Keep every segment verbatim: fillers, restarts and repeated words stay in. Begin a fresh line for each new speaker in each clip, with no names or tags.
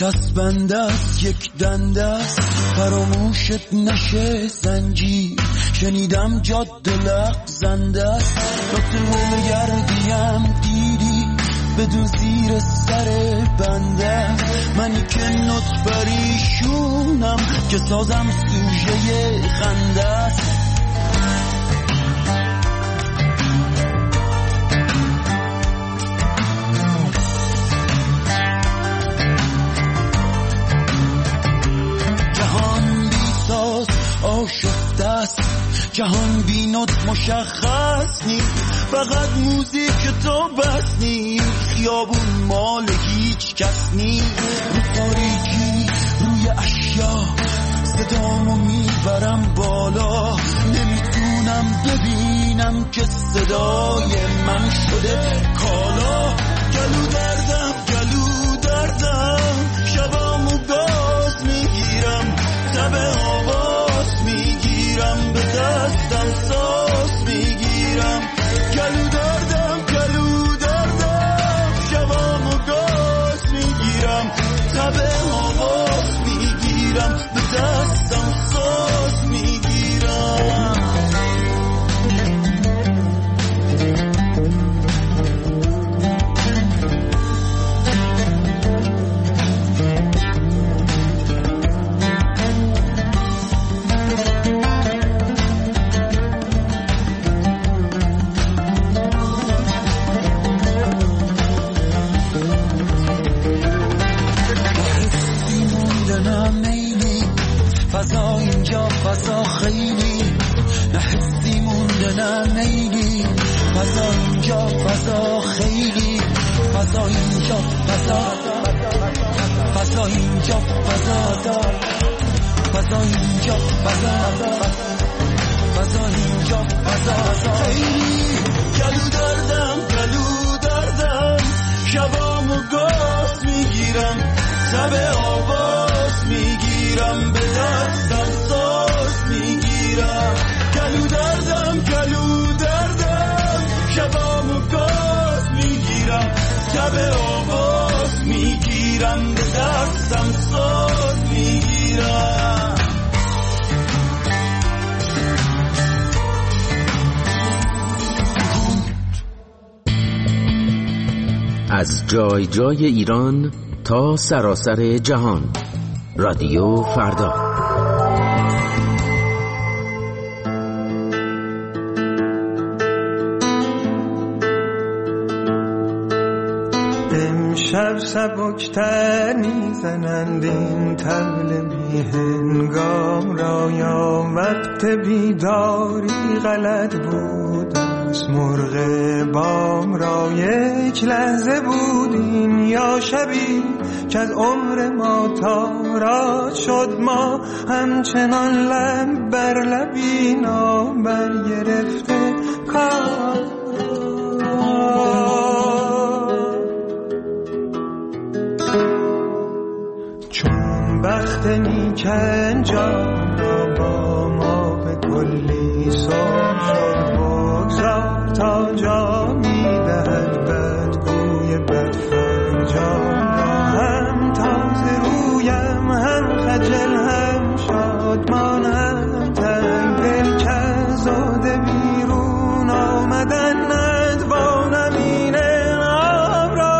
چسبند است یک دنده است فراموشت نشه زنجیر شنیدم جاده لغزنده است نقطه گردیم دیدی بدون زیر سر بنده منی که نط پریشونم که سازم سوژه خنده است آشفته است جهان بینات مشخص نیست فقط موزیک تو بس نیست خیابون مال هیچ کس نیست رو تاریکی روی اشیا صدامو میبرم بالا نمیتونم ببینم که صدای من شده کالا گلو دردم گلو دردم شبامو گاز میگیرم تب آواز میگیرم به دستم ساز میگیرم گلو دردم گلو دردم شبامو گاز میگیرم تب آواز میگیرم به دستم ساز میگیرم فضا اینجا فضا خیلی نه حسی مونده نه میلی فضا اینجا فضا خیلی فضا اینجا فضا فضا اینجا فضا فضا اینجا فضا فضا اینجا فضا خیلی گلو دردم گلو دردم شبامو گاز میگیرم تب آواز میگیرم به دستم ساز میگیرم گلو دردم گلو دردم شبامو گاز میگیرم تب آواز میگیرم به دستم ساز میگیرم
از جای جای ایران تا سراسر جهان رادیو فردا.
امشب سبکتر میزنند این طبل بی هنگام را یا وقت بیداری غلط بود از مرغ بام را یک لحظه بودیم یا شبی که از عمر ما تارا شد ما همچنان لب بر لبی نابر گرفته کار چون بخت نیک انجام با ما به کلی سر شد بگذار تا جا میدهد بدگوی بدفرجام هم تازه رویم هم خجل هم شادمان هم تنگ دل که زاده بیرون آمدن ندوانم این انعام را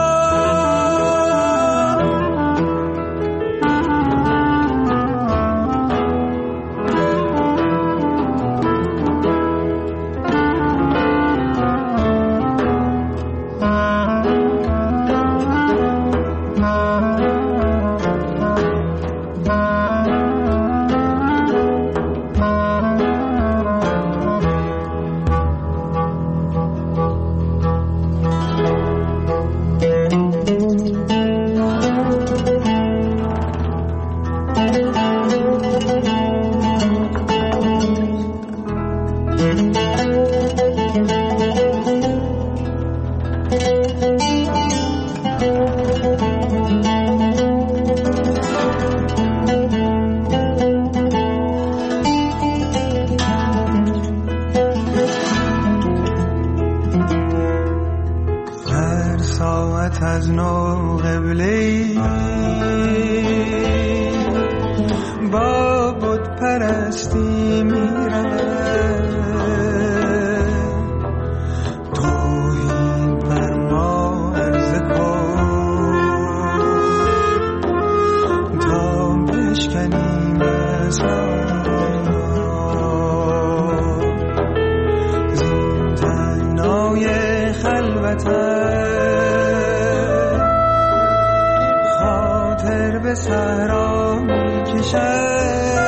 خاطر به صحرا می‌کشد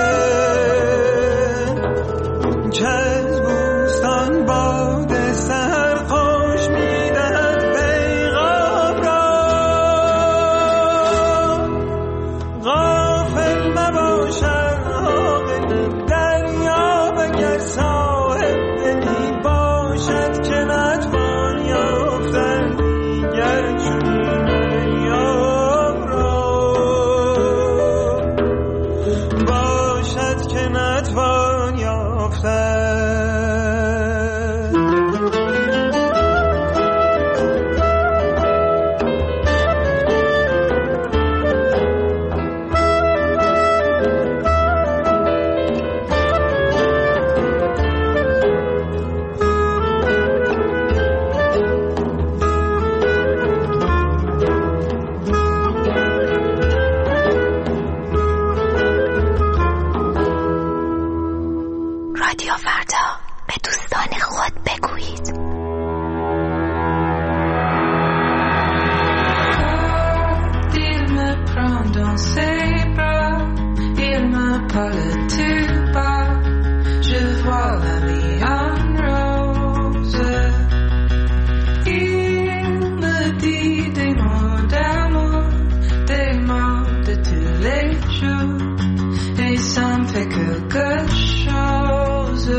که از بوستان باد سحر خوش می‌دهد پیغام را. غافل مباش عاقل دریا، مگر صاحب دلی باشد که نتوان یافتن دیگر چنین ایام را. باشد که نتوان یافتن.
رادیو فردا، به دوستان خود بگویید. Il me prend dans ses bras, il me parle tout bas, je vois la vie en rose. Il me dit des mots d'amour, des mots de tous les jours, et ça me fait quelque chose.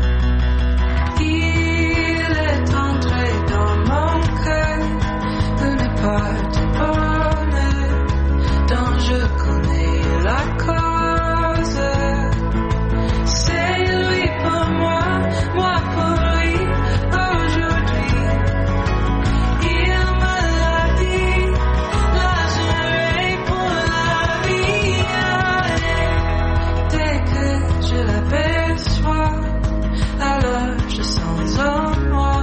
Il est entré dans mon cœur, une part de bonheur dont je connais la cause. C'est lui pour moi, moi pour lui aujourd'hui. Il me l'a dit, la journée pour la vie. Dès que je l'aperçois, alors je sens en moi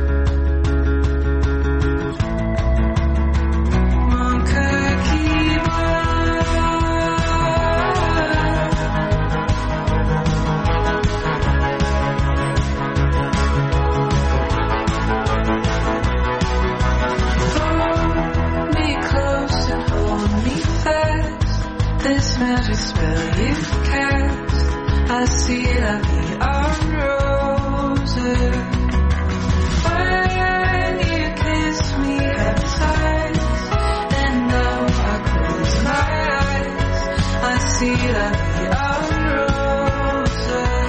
mon cœur qui bat. Hold me close and hold me fast, this magic spell you've cast. I see la vie en roses. When you kiss me heaven's eyes, and though I close my eyes, I see la vie en roses.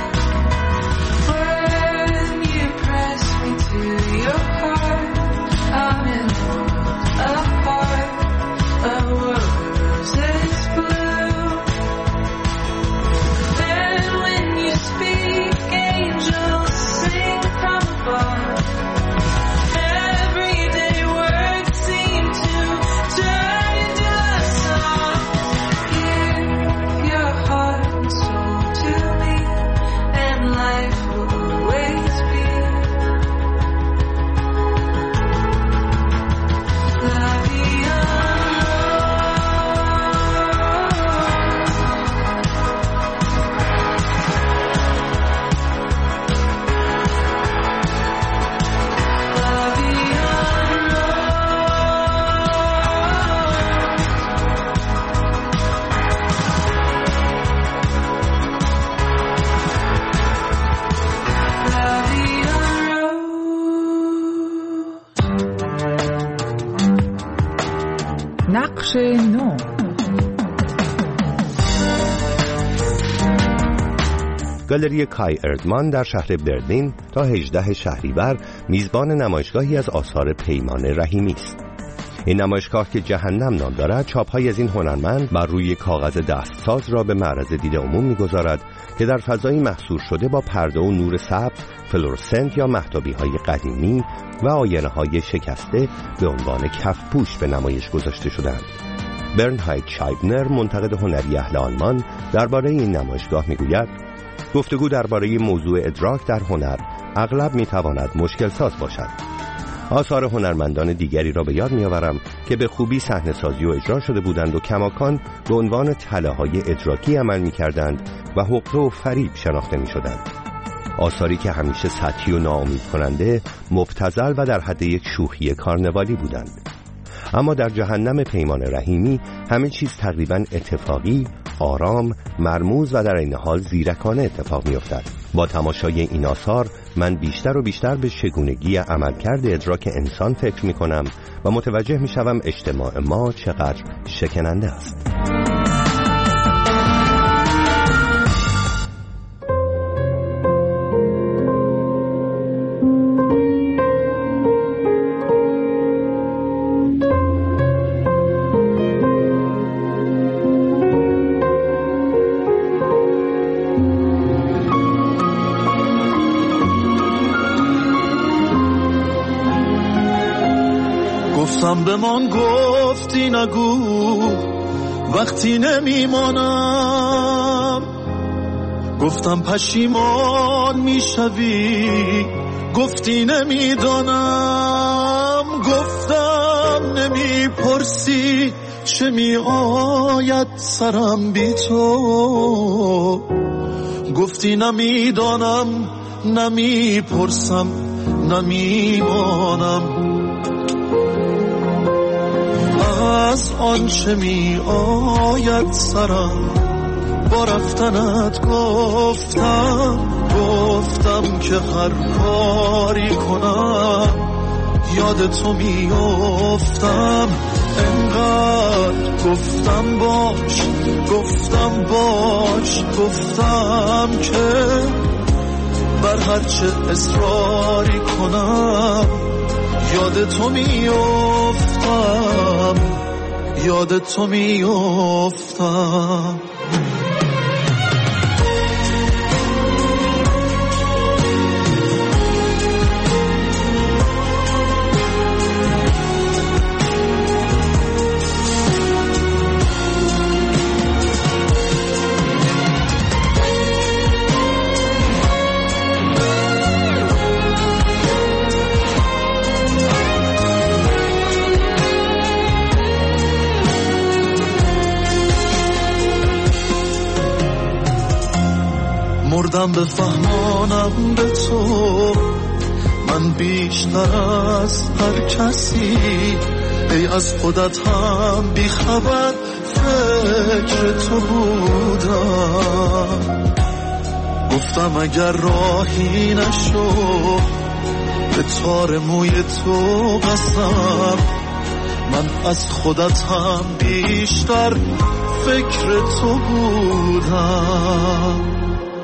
When you press me to your heart, I'm in a world apart, a world where roses bloom. Then when you speak, angels sing from above. Everyday words seem to turn into a song. Give your heart and soul to me, and life will always be la vie en
نقش نو.
گالری کای اردمان در شهر برلین تا هجدهم شهریور میزبان نمایشگاهی از آثار پیمان رحیمی است. این نمایشگاه که جهنم نام دارد، چاپ‌های از این هنرمند بر روی کاغذ دستساز را به معرض دید عموم می‌گذارد که در فضایی محصور شده با پرده و نور سبز، فلورسنت یا مهتابی‌های قدیمی و آینه‌های شکسته به عنوان کفپوش به نمایش گذاشته شدند. برنهاید شایبنر، منتقد هنری اهل آلمان، درباره این نمایشگاه می‌گوید: گفتگو درباره موضوع ادراک در هنر اغلب می‌تواند مشکل ساز باشد. آثار هنرمندان دیگری را به یاد می‌آورم که به خوبی صحنه سازی و اجرا شده بودند و کماکان به عنوان تله‌های ادراکی عمل می‌کردند و حقه و فریب شناخته می‌شدند. آثاری که همیشه سطحی و ناامید کننده، مبتذل و در حد یک شوخی کارنوالی بودند. اما در جهنم پیمان رحیمی همه چیز تقریباً اتفاقی، آرام، مرموز و در این حال زیرکانه اتفاق می‌افتد. با تماشای این آثار من بیشتر و بیشتر به چگونگی عملکرد ادراک انسان فکر می‌کنم و متوجه می‌شوم اجتماع ما چقدر شکننده است.
گفتم به من گفتی نگو وقتی نمیمانم، گفتم پشیمان میشوی گفتی نمیدانم، گفتم نمیپرسی چه میآید سرم بی تو، گفتی نمیدانم نمیپرسم نمیمانم. از آنچه می آید سرم با رفتنت گفتم، گفتم که هر کاری کنم یاد تو می افتم. انقدر گفتم باش گفتم باش گفتم که بر هرچه اصراری کنم یاد تو می افتم یاد تو می افتم. مردم به فهمانم به تو من بیشتر از هر کسی، ای از خودت هم بی خبر فکر تو بودم. گفتم اگر راهی نشو به تار موی تو قسم، من از خودت هم بیشتر فکر تو بودم.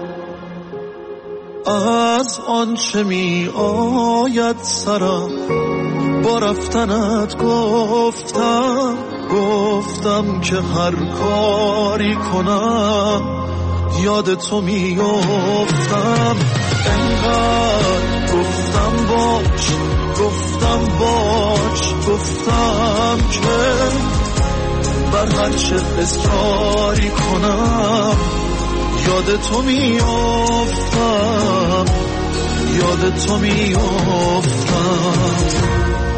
از آنچه می آید سرم با رفتنت گفتم، گفتم که هر کاری کنم یاد تو می افتم. انقدر گفتم باش گفتم باش گفتم که بر هرچه اصراری کنم یاد تو می افتم یاد تو می افتم.